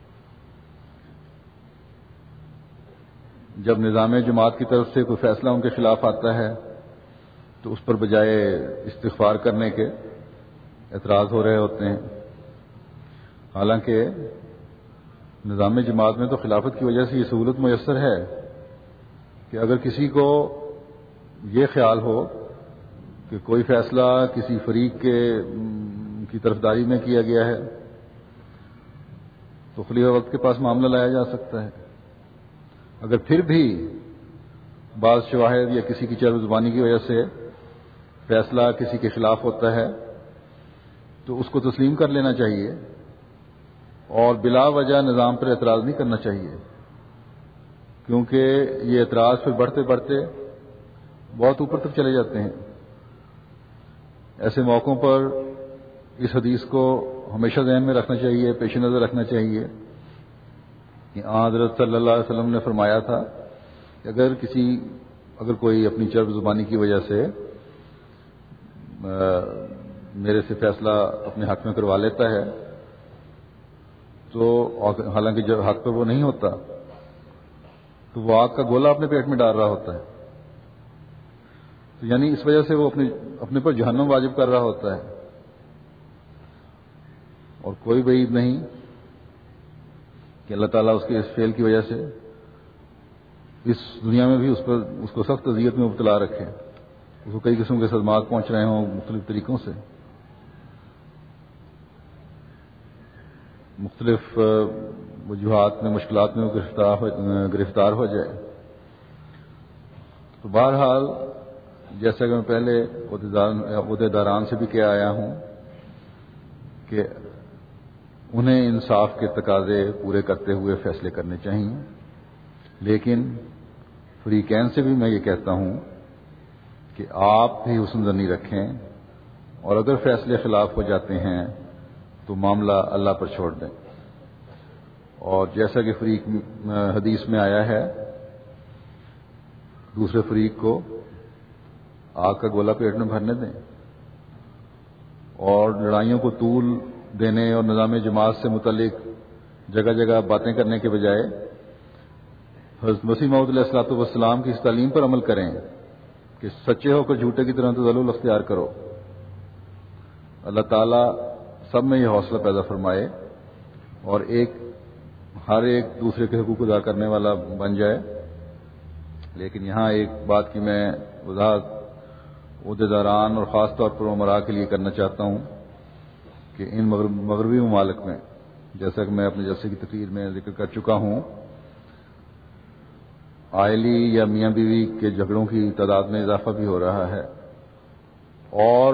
جب نظام جماعت کی طرف سے کوئی فیصلہ ان کے خلاف آتا ہے تو اس پر بجائے استغفار کرنے کے اعتراض ہو رہے ہوتے ہیں، حالانکہ نظام جماعت میں تو خلافت کی وجہ سے یہ سہولت میسر ہے کہ اگر کسی کو یہ خیال ہو کہ کوئی فیصلہ کسی فریق کی طرفداری میں کیا گیا ہے تو خلیفہ وقت کے پاس معاملہ لایا جا سکتا ہے۔ اگر پھر بھی بعض شواہد یا کسی کی چرب زبانی کی وجہ سے فیصلہ کسی کے خلاف ہوتا ہے تو اس کو تسلیم کر لینا چاہیے اور بلا وجہ نظام پر اعتراض نہیں کرنا چاہیے، کیونکہ یہ اعتراض پھر بڑھتے بڑھتے بہت اوپر تک چلے جاتے ہیں۔ ایسے موقعوں پر اس حدیث کو ہمیشہ ذہن میں رکھنا چاہیے، پیش نظر رکھنا چاہیے کہ حضرت صلی اللہ علیہ وسلم نے فرمایا تھا کہ اگر کوئی اپنی چرب زبانی کی وجہ سے میرے سے فیصلہ اپنے حق میں کروا لیتا ہے تو حالانکہ جب حق پر وہ نہیں ہوتا تو وہ آگ کا گولا اپنے پیٹ میں ڈال رہا ہوتا ہے، تو یعنی اس وجہ سے وہ اپنے پر جہنم واجب کر رہا ہوتا ہے، اور کوئی بعید نہیں کہ اللہ تعالیٰ اس کے اس فعل کی وجہ سے اس دنیا میں بھی اس کو سخت اذیت میں مبتلا رکھے، اس کو کئی قسم کے صدمات پہنچ رہے ہوں مختلف طریقوں سے، مختلف وجوہات میں مشکلات میں گرفتار ہو جائے۔ تو بہرحال جیسا کہ میں پہلے عہدیداران سے بھی کہہ آیا ہوں کہ انہیں انصاف کے تقاضے پورے کرتے ہوئے فیصلے کرنے چاہیے، لیکن فریقین سے بھی میں یہ کہتا ہوں کہ آپ بھی حسن ظنی رکھیں اور اگر فیصلے خلاف ہو جاتے ہیں تو معاملہ اللہ پر چھوڑ دیں، اور جیسا کہ فریق حدیث میں آیا ہے دوسرے فریق کو آگ کا گولا پیٹ میں بھرنے دیں، اور لڑائیوں کو طول دینے اور نظام جماعت سے متعلق جگہ جگہ باتیں کرنے کے بجائے حضرت مسیح موعود علیہ الصلوۃ والسلام کی اس تعلیم پر عمل کریں کہ سچے ہو کر جھوٹے کی طرح تزلل اختیار کرو۔ اللہ تعالیٰ سب میں یہ حوصلہ پیدا فرمائے اور ہر ایک دوسرے کے حقوق ادا کرنے والا بن جائے۔ لیکن یہاں ایک بات کی میں وضاحت عہدیداران اور خاص طور پر امراء کے لیے کرنا چاہتا ہوں کہ ان مغربی ممالک میں، جیسا کہ میں اپنے جلسے کی تقریر میں ذکر کر چکا ہوں، آئلی یا میاں بیوی کے جھگڑوں کی تعداد میں اضافہ بھی ہو رہا ہے، اور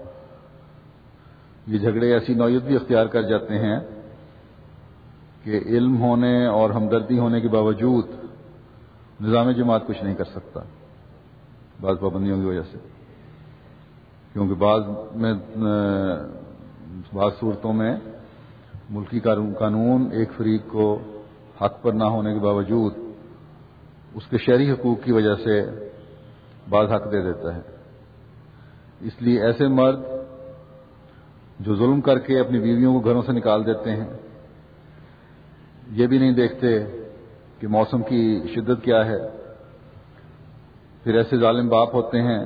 یہ جھگڑے ایسی نوعیت بھی اختیار کر جاتے ہیں کہ علم ہونے اور ہمدردی ہونے کے باوجود نظام جماعت کچھ نہیں کر سکتا بعض پابندیوں کی وجہ سے، کیونکہ بعض صورتوں میں ملکی قانون ایک فریق کو حق پر نہ ہونے کے باوجود اس کے شہری حقوق کی وجہ سے بعض حق دے دیتا ہے۔ اس لیے ایسے مرد جو ظلم کر کے اپنی بیویوں کو گھروں سے نکال دیتے ہیں، یہ بھی نہیں دیکھتے کہ موسم کی شدت کیا ہے، پھر ایسے ظالم باپ ہوتے ہیں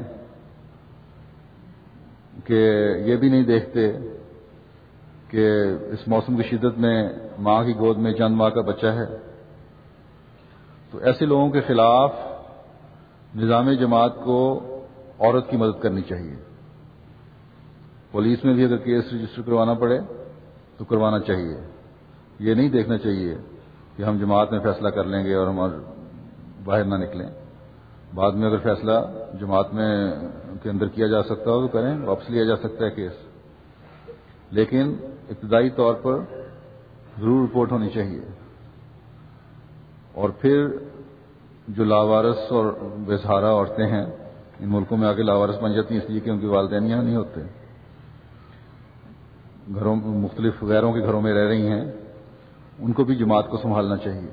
کہ یہ بھی نہیں دیکھتے کہ اس موسم کی شدت میں ماں کی گود میں چند ماہ کا بچہ ہے۔ تو ایسے لوگوں کے خلاف نظام جماعت کو عورت کی مدد کرنی چاہیے، پولیس میں بھی اگر کیس رجسٹر کروانا پڑے تو کروانا چاہیے، یہ نہیں دیکھنا چاہیے کہ ہم جماعت میں فیصلہ کر لیں گے اور ہم باہر نہ نکلیں، بعد میں اگر فیصلہ جماعت میں کے اندر کیا جا سکتا ہو تو کریں، واپس لیا جا سکتا ہے کیس، لیکن ابتدائی طور پر ضرور رپورٹ ہونی چاہیے. اور پھر جو لاوارث اور بے سہارا عورتیں ہیں ان ملکوں میں آ کے لاوارث بن جاتی ہیں اس لیے کہ ان کے والدین یہاں نہیں ہوتے, گھروں مختلف غیروں کے گھروں میں رہ رہی ہیں, ان کو بھی جماعت کو سنبھالنا چاہیے.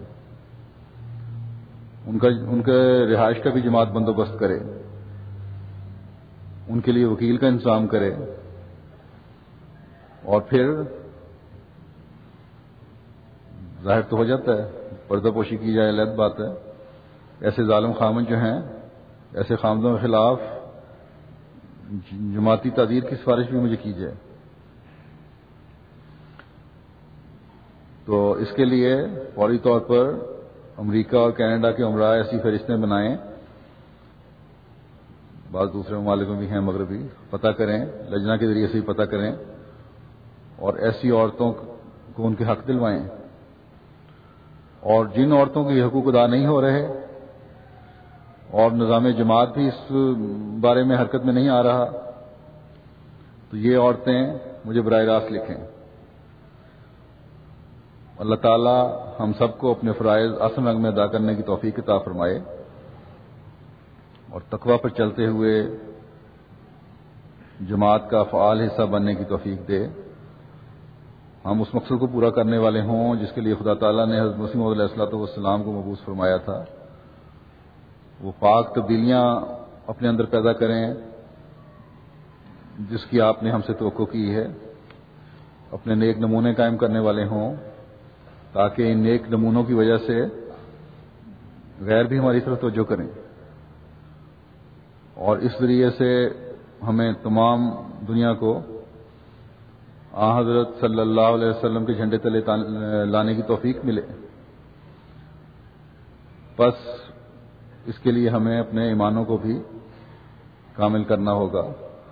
ان کے رہائش کا بھی جماعت بندوبست کرے, ان کے لیے وکیل کا انتظام کرے, اور پھر ظاہر تو ہو جاتا ہے پردہ پوشی کی جائے الگ بات ہے. ایسے ظالم خامن جو ہیں ایسے خامدوں کے خلاف جماعتی تعزیر کی سفارش بھی مجھے کی جائے. تو اس کے لیے فوری طور پر امریکہ اور کینیڈا کے عمرہ ایسی فہرستیں بنائیں, بعض دوسرے ممالک میں بھی ہیں مغربی, پتہ کریں, لجنہ کے ذریعے سے بھی پتہ کریں, اور ایسی عورتوں کو ان کے حق دلوائیں. اور جن عورتوں کے حقوق ادا نہیں ہو رہے اور نظام جماعت بھی اس بارے میں حرکت میں نہیں آ رہا, تو یہ عورتیں مجھے براہ راست لکھیں. اللہ تعالی ہم سب کو اپنے فرائض اصل رنگ میں ادا کرنے کی توفیق عطا فرمائے اور تقوی پر چلتے ہوئے جماعت کا فعال حصہ بننے کی توفیق دے. ہم اس مقصد کو پورا کرنے والے ہوں جس کے لیے خدا تعالیٰ نے حضرت مسیح موعود علیہ الصلوۃ والسلام کو مبعوث فرمایا تھا. وہ پاک تبدیلیاں اپنے اندر پیدا کریں جس کی آپ نے ہم سے توقع کی ہے, اپنے نیک نمونے قائم کرنے والے ہوں تاکہ ان نیک نمونوں کی وجہ سے غیر بھی ہماری طرف توجہ کریں, اور اس ذریعے سے ہمیں تمام دنیا کو حضرت صلی اللہ علیہ وسلم کے جھنڈے تلے لانے کی توفیق ملے. بس اس کے لیے ہمیں اپنے ایمانوں کو بھی کامل کرنا ہوگا,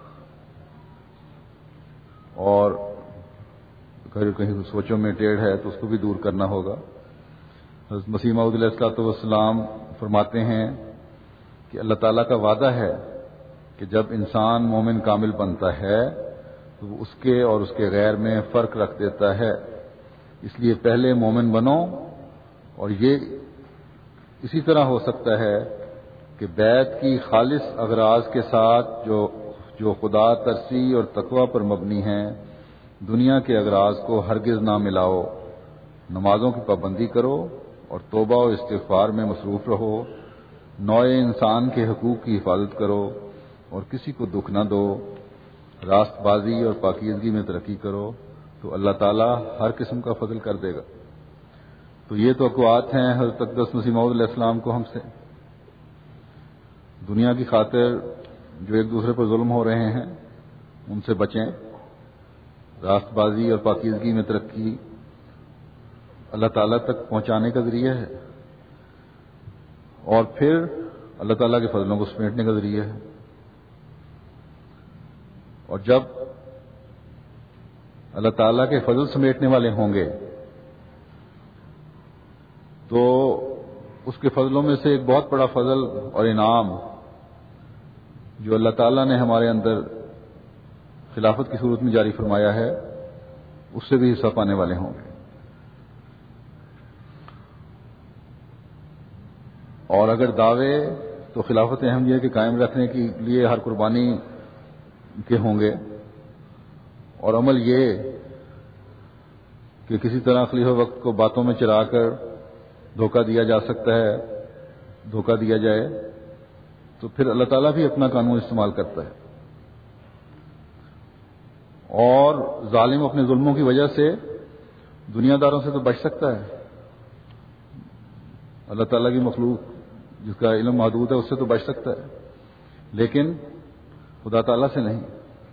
اور اگر کہیں سوچوں میں ٹیڑھ ہے تو اس کو بھی دور کرنا ہوگا. حضرت مسیح موعود علیہ الصلوۃ والسلام فرماتے ہیں کہ اللہ تعالیٰ کا وعدہ ہے کہ جب انسان مومن کامل بنتا ہے تو وہ اس کے اور اس کے غیر میں فرق رکھ دیتا ہے. اس لیے پہلے مومن بنو, اور یہ اسی طرح ہو سکتا ہے کہ بیت کی خالص اغراض کے ساتھ جو خدا ترسی اور تقوی پر مبنی ہیں دنیا کے اغراض کو ہرگز نہ ملاؤ. نمازوں کی پابندی کرو اور توبہ و استغفار میں مصروف رہو, نوع انسان کے حقوق کی حفاظت کرو اور کسی کو دکھ نہ دو, راست بازی اور پاکیزگی میں ترقی کرو تو اللہ تعالیٰ ہر قسم کا فضل کر دے گا. تو یہ توقعات ہیں حضرت اقدس مسیح موعود علیہ السلام کو ہم سے. دنیا کی خاطر جو ایک دوسرے پر ظلم ہو رہے ہیں ان سے بچیں. راست بازی اور پاکیزگی میں ترقی اللہ تعالیٰ تک پہنچانے کا ذریعہ ہے, اور پھر اللہ تعالیٰ کے فضلوں کو سمیٹنے کا ذریعہ ہے. اور جب اللہ تعالیٰ کے فضل سمیٹنے والے ہوں گے تو اس کے فضلوں میں سے ایک بہت بڑا فضل اور انعام جو اللہ تعالیٰ نے ہمارے اندر خلافت کی صورت میں جاری فرمایا ہے اس سے بھی حصہ پانے والے ہوں گے. اور اگر دعوے تو خلافت احمدیہ کے قائم رکھنے کے لیے ہر قربانی کے ہوں گے, اور عمل یہ کہ کسی طرح خلیفہ وقت کو باتوں میں چرا کر دھوکہ دیا جا سکتا ہے, دھوکہ دیا جائے, تو پھر اللہ تعالیٰ بھی اپنا قانون استعمال کرتا ہے, اور ظالم اپنے ظلموں کی وجہ سے دنیا داروں سے تو بچ سکتا ہے. اللہ تعالیٰ کی مخلوق جس کا علم محدود ہے اس سے تو بچ سکتا ہے, لیکن خدا تعالیٰ سے نہیں.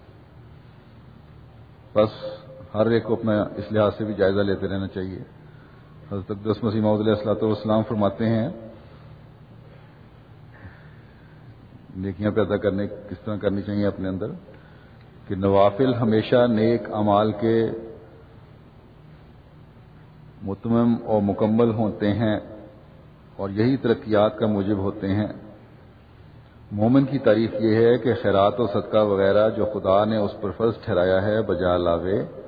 بس ہر ایک کو اپنا اس لحاظ سے بھی جائزہ لیتے رہنا چاہیے. حضرت اقدس مسیح موعود علیہ الصلوۃ والسلام فرماتے ہیں نیکیاں پیدا کرنے کس طرح کرنی چاہیے اپنے اندر, کہ نوافل ہمیشہ نیک اعمال کے متمم اور مکمل ہوتے ہیں اور یہی ترقیات کا موجب ہوتے ہیں. مومن کی تعریف یہ ہے کہ خیرات و صدقہ وغیرہ جو خدا نے اس پر فرض ٹھہرایا ہے بجا لاوے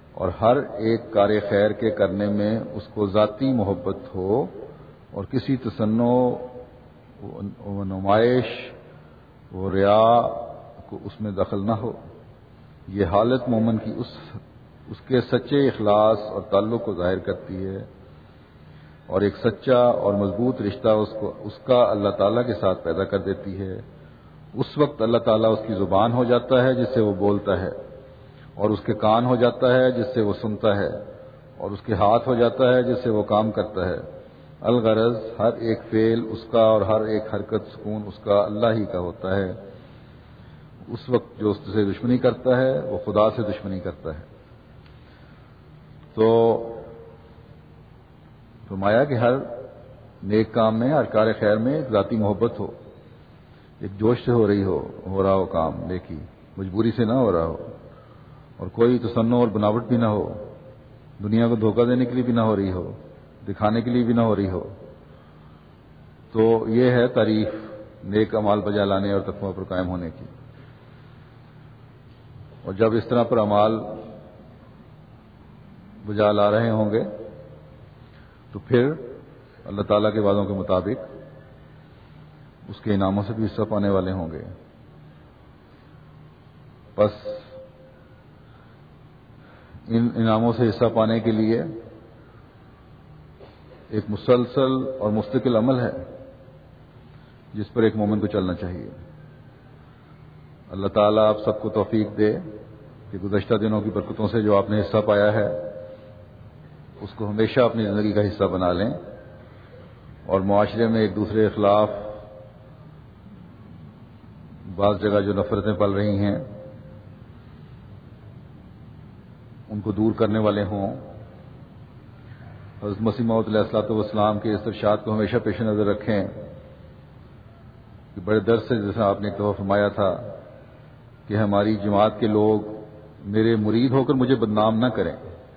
اور ہر ایک کار خیر کے کرنے میں اس کو ذاتی محبت ہو اور کسی تصنع و نمائش و ریا کو اس میں دخل نہ ہو. یہ حالت مومن کی اس کے سچے اخلاص اور تعلق کو ظاہر کرتی ہے اور ایک سچا اور مضبوط رشتہ اس کا اللہ تعالیٰ کے ساتھ پیدا کر دیتی ہے. اس وقت اللہ تعالیٰ اس کی زبان ہو جاتا ہے جس سے وہ بولتا ہے، اور اس کے کان ہو جاتا ہے جس سے وہ سنتا ہے، اور اس کے ہاتھ ہو جاتا ہے جس سے وہ کام کرتا ہے. الغرض ہر ایک فعل اس کا اور ہر ایک حرکت سکون اس کا اللہ ہی کا ہوتا ہے. اس وقت جو اس سے دشمنی کرتا ہے وہ خدا سے دشمنی کرتا ہے. تو فرمایا کہ ہر نیک کام میں، ہر کار خیر میں ایک ذاتی محبت ہو، ایک جوش سے ہو رہا ہو کام، نیکی مجبوری سے نہ ہو رہا ہو، اور کوئی تصنع اور بناوٹ بھی نہ ہو، دنیا کو دھوکہ دینے کے لیے بھی نہ ہو رہی ہو، دکھانے کے لیے بھی نہ ہو رہی ہو. تو یہ ہے تعریف نیک اعمال بجا لانے اور تقویٰ پر قائم ہونے کی. اور جب اس طرح پر اعمال بجا لا رہے ہوں گے تو پھر اللہ تعالیٰ کے وعدوں کے مطابق اس کے انعاموں سے بھی حصہ پانے والے ہوں گے. بس ان انعاموں سے حصہ پانے کے لیے ایک مسلسل اور مستقل عمل ہے جس پر ایک مومن کو چلنا چاہیے. اللہ تعالیٰ آپ سب کو توفیق دے کہ گزشتہ دنوں کی برکتوں سے جو آپ نے حصہ پایا ہے اس کو ہمیشہ اپنی زندگی کا حصہ بنا لیں، اور معاشرے میں ایک دوسرے کے خلاف بعض جگہ جو نفرتیں پل رہی ہیں ان کو دور کرنے والے ہوں. حضرت مسیح موعود علیہ الصلوۃ والسلام کے اس ارشاد کو ہمیشہ پیش نظر رکھیں کہ بڑے درد سے جیسا آپ نے ایک دفعہ فرمایا تھا کہ ہماری جماعت کے لوگ میرے مرید ہو کر مجھے بدنام نہ کریں.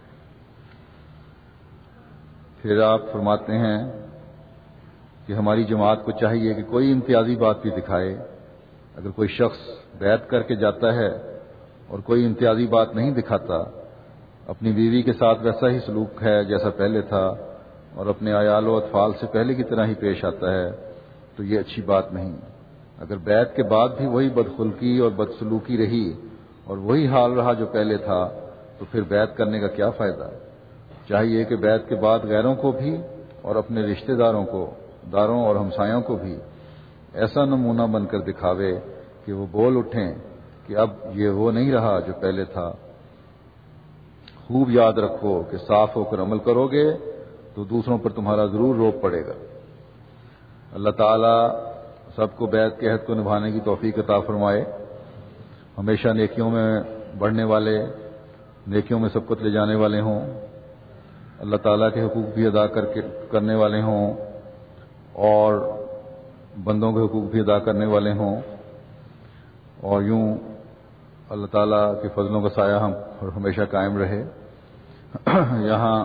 پھر آپ فرماتے ہیں کہ ہماری جماعت کو چاہیے کہ کوئی امتیازی بات بھی دکھائے. اگر کوئی شخص بیعت کر کے جاتا ہے اور کوئی امتیازی بات نہیں دکھاتا، اپنی بیوی کے ساتھ ویسا ہی سلوک ہے جیسا پہلے تھا، اور اپنے عیال و اطفال سے پہلے کی طرح ہی پیش آتا ہے، تو یہ اچھی بات نہیں. اگر بیعت کے بعد بھی وہی بدخلقی اور بدسلوکی رہی اور وہی حال رہا جو پہلے تھا، تو پھر بیعت کرنے کا کیا فائدہ؟ چاہیے کہ بیعت کے بعد غیروں کو بھی اور اپنے رشتہ داروں اور ہمسایوں کو بھی ایسا نمونہ بن کر دکھاوے کہ وہ بول اٹھیں کہ اب یہ وہ نہیں رہا جو پہلے تھا. خوب یاد رکھو کہ صاف ہو کر عمل کرو گے تو دوسروں پر تمہارا ضرور روب پڑے گا. اللہ تعالیٰ سب کو بیعت کے عہد کو نبھانے کی توفیق عطا فرمائے، ہمیشہ نیکیوں میں بڑھنے والے، نیکیوں میں سبقت لے جانے والے ہوں، اللہ تعالیٰ کے حقوق بھی ادا کرنے والے ہوں اور بندوں کے حقوق بھی ادا کرنے والے ہوں، اور یوں اللہ تعالیٰ کے فضلوں کا سایہ ہم ہمیشہ قائم رہے. یہاں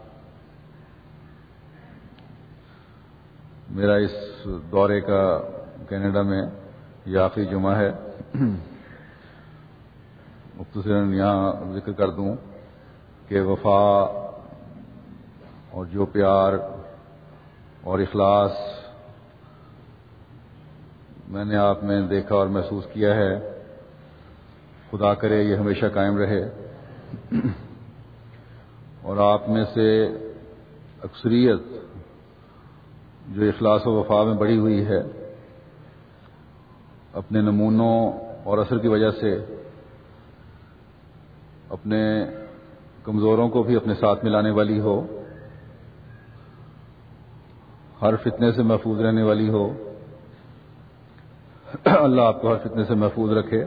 میرا اس دورے کا کینیڈا میں یہ آخری جمعہ ہے. مختصراً یہاں ذکر کر دوں کہ وفا اور جو پیار اور اخلاص میں نے آپ میں دیکھا اور محسوس کیا ہے، خدا کرے یہ ہمیشہ قائم رہے، اور آپ میں سے اکثریت جو اخلاص و وفا میں بڑھی ہوئی ہے اپنے نمونوں اور اثر کی وجہ سے اپنے کمزوروں کو بھی اپنے ساتھ ملانے والی ہو، ہر فتنے سے محفوظ رہنے والی ہو. اللہ آپ کو ہر فتنے سے محفوظ رکھے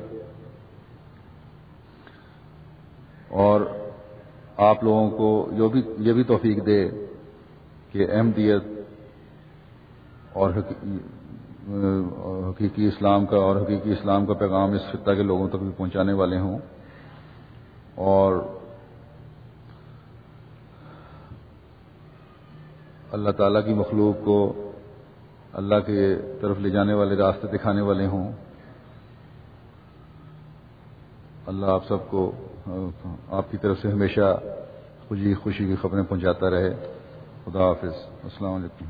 اور آپ لوگوں کو یہ بھی توفیق دے کہ احمدیت اور حقیقی اسلام کا پیغام اس خطہ کے لوگوں تک بھی پہنچانے والے ہوں، اور اللہ تعالیٰ کی مخلوق کو اللہ کے طرف لے جانے والے راستے دکھانے والے ہوں. اللہ آپ سب کو آپ کی طرف سے ہمیشہ خوشی کی خبریں پہنچاتا رہے. خدا حافظ. السلام علیکم.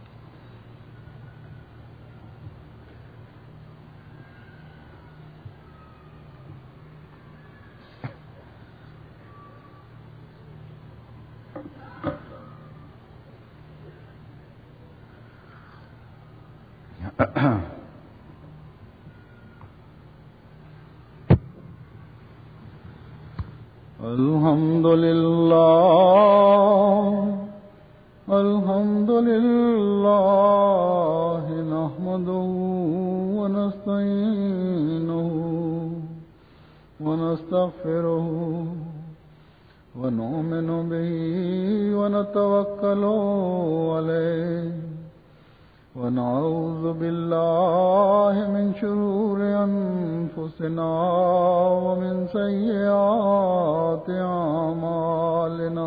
الحمد لله نحمده ونستعينه ونستغفره ونؤمن به ونتوكل عليه ونعوذ بالله من شرور أنفسنا ومن سيئات أعمالنا.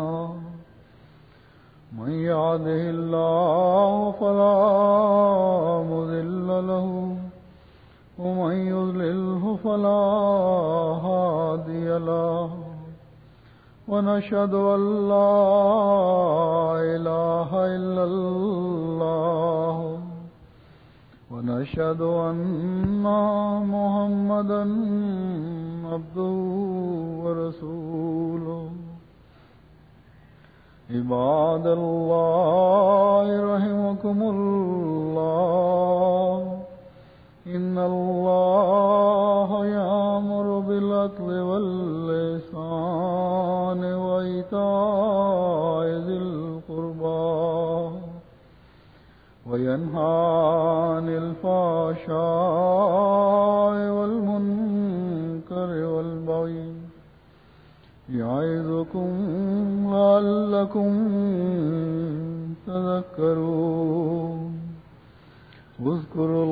من يهده الله فلا مضل له ومن يضلله فلا هادي له. ونشهد أن لا إله إلا الله ونشهد أن محمدا عبده ورسوله. عباد الله رحمكم الله إن الله يأمر بالعدل والإحسان وإيتاء ذي القربى وينهى عن الفحشاء والمنكر والبغي يعظكم لعلكم تذكرون. اذكروا